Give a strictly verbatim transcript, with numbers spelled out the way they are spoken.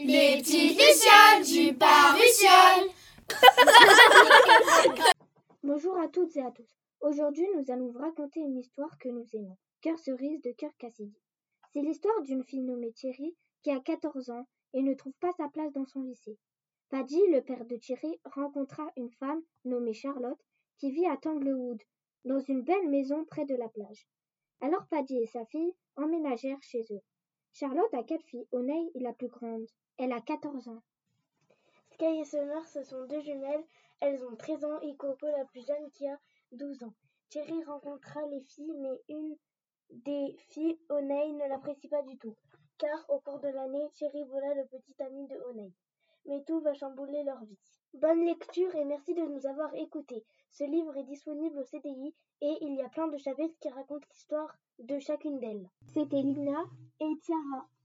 Les petites lucioles du Parusiole. Bonjour à toutes et à tous. Aujourd'hui, nous allons vous raconter une histoire que nous aimons. Cœur cerise de Cœur Cassidy. C'est l'histoire d'une fille nommée Thierry qui a quatorze ans et ne trouve pas sa place dans son lycée. Paddy, le père de Thierry, rencontra une femme nommée Charlotte qui vit à Tanglewood, dans une belle maison près de la plage. Alors Paddy et sa fille emménagèrent chez eux. Charlotte a quatre filles. O'Neill est la plus grande. Elle a quatorze ans. Sky et Summer, ce sont deux jumelles. Elles ont treize ans et Coco, la plus jeune, qui a douze ans. Thierry rencontra les filles, mais une des filles, O'Neill, ne l'apprécie pas du tout, car au cours de l'année, Thierry vola le petit ami de O'Neill. Mais tout va chambouler leur vie. Bonne lecture et merci de nous avoir écoutés. Ce livre est disponible au C D I et il y a plein de chapitres qui racontent l'histoire de chacune d'elles. C'était Lina et Tiara.